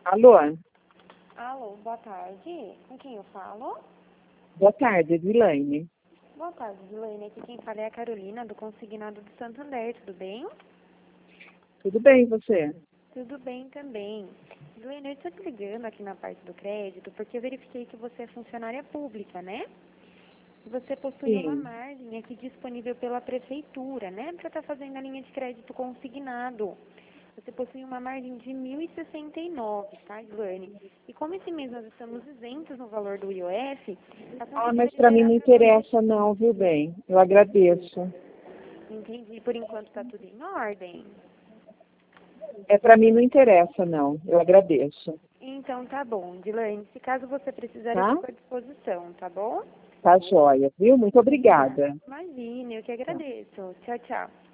Alô? Alô, boa tarde. Com quem eu falo? Boa tarde, Edilane. Boa tarde, Dilane. Aqui quem fala é a Carolina, do Consignado do Santander. Tudo bem? Tudo bem, e você? Tudo bem também. Dilane, eu estou te ligando aqui na parte do crédito porque eu verifiquei que você é funcionária pública, né? E você possui uma Sim. margem aqui disponível pela prefeitura, né? Para estar fazendo a linha de crédito consignado. Você possui uma margem de 1.069, tá, Dilane? E como esse mês nós estamos isentos no valor do IOF, a Ah, conseguida mas para mim liberar não para você. interessa não, viu bem? Eu agradeço. Entendi. Por enquanto está tudo em ordem. Para mim não interessa não, eu agradeço. Então tá bom, Dilane. Se caso você precisar, eu Tá? fico à disposição, tá bom? Tá joia, viu? Muito obrigada. Imagine, eu que Tá. agradeço. Tchau, tchau.